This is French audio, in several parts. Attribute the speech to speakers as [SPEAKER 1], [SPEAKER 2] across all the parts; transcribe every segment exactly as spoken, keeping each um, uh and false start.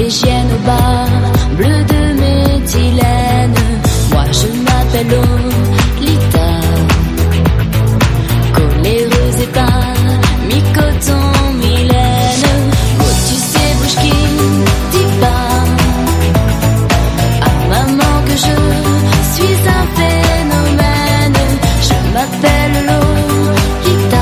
[SPEAKER 1] collégienne au bar, bleu de méthylène. Moi je m'appelle Lolita, coléreuse et pas mi-coton, mi-laine. Oh tu sais bouge qui dis pas à maman que je suis un phénomène. Je m'appelle Lolita,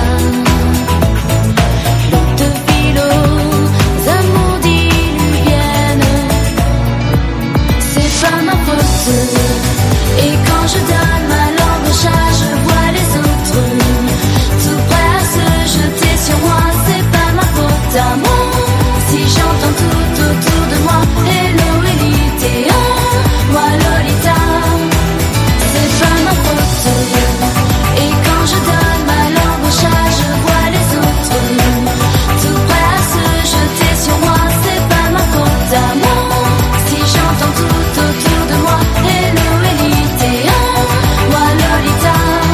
[SPEAKER 1] l'eau de philo, amours diluviennes. C'est pas ma faute. Et quand je donne ma langue au chat, je vois les autres tout prêts à se jeter sur moi. C'est pas ma faute à moi si j'entends tout autour de moi hello élite, oh, moi Lolita. C'est pas ma faute. Et quand je donne ma langue au chat, je vois les autres tout prêts à se jeter sur moi. C'est pas ma faute à moi si j'entends tout autour de moi hello élite, oh, moi Lolita.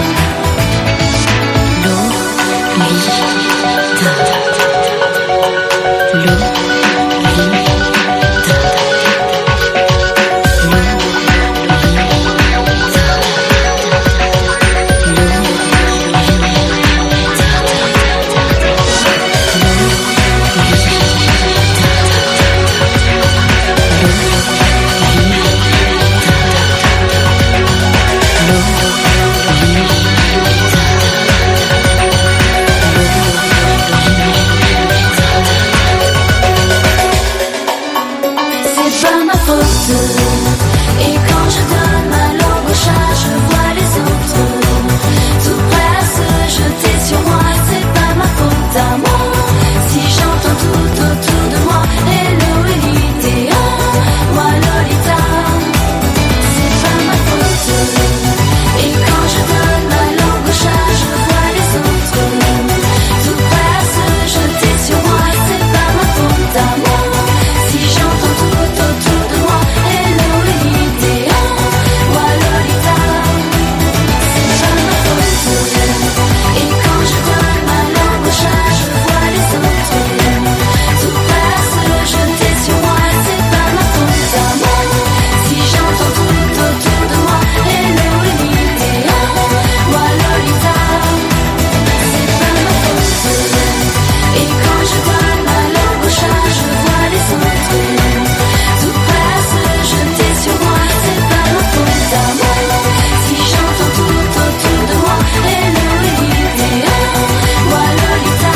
[SPEAKER 1] C'est pas ma faute. Et quand je donne ma langue au chat, je vois les autres tout prêts à se jeter sur moi. C'est pas ma faute à moi si j'entends tout autour de moi hello élite, oh, moi Lolita. C'est pas ma faute. Et quand je donne ma langue au chat, je vois les autres tout prêts à se jeter sur moi. C'est pas ma faute à moi si j'entends tout autour de moi hello élite, oh, moi Lolita. C'est pas ma faute. Et quand je donne ma langue au chat, je vois les autres tout prêts à se jeter sur moi. C'est pas ma faute à moi si j'entends tout autour de moi hello élite, oh, moi Lolita. C'est pas ma faute. Et quand je donne ma langue au chat, je vois les autres tout prêts à se jeter sur moi. C'est pas ma faute à moi si j'entends tout autour de moi hello élite, oh, moi Lolita.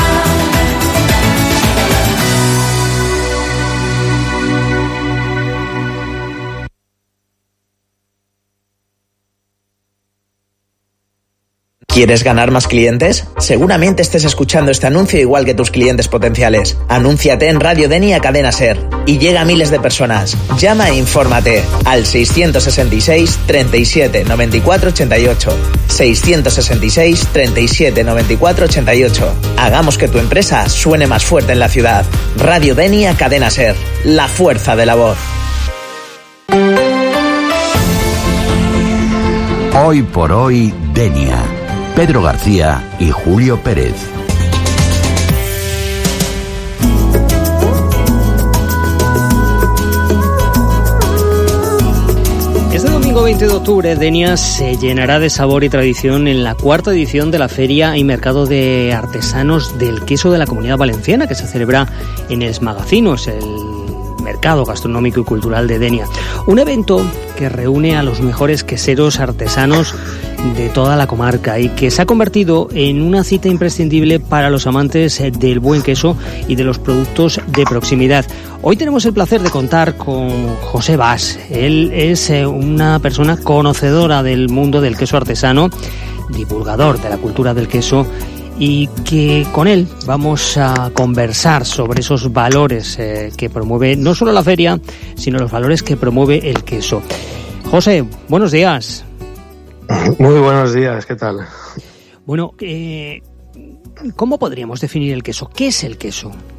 [SPEAKER 2] ¿Quieres ganar más clientes? Seguramente estés escuchando este anuncio igual que tus clientes potenciales. Anúnciate en Radio Denia Cadena Ser y llega a miles de personas. Llama e infórmate al seiscientos sesenta y seis, treinta y siete, noventa y cuatro, ochenta y ocho. seiscientos sesenta y seis, treinta y siete, noventa y cuatro, ochenta y ocho. Hagamos que tu empresa suene más fuerte en la ciudad. Radio Denia Cadena Ser. La fuerza de la voz.
[SPEAKER 3] Hoy por hoy, Denia. Pedro García y Julio Pérez.
[SPEAKER 4] Este domingo veinte de octubre, Denia se llenará de sabor y tradición en la cuarta edición de la Feria y Mercado de Artesanos del Queso de la Comunidad Valenciana, que se celebra en Els Magazinos, el mercado gastronómico y cultural de Denia. Un evento que reúne a los mejores queseros artesanos de toda la comarca y que se ha convertido en una cita imprescindible para los amantes del buen queso y de los productos de proximidad. Hoy tenemos el placer de contar con José Bas. Él es una persona conocedora del mundo del queso artesano, divulgador de la cultura del queso, y que con él vamos a conversar sobre esos valores eh, que promueve no solo la feria, sino los valores que promueve el queso. José, buenos días.
[SPEAKER 5] Muy buenos días, ¿qué tal?
[SPEAKER 4] Bueno, eh, ¿cómo podríamos definir el queso? ¿Qué es el queso?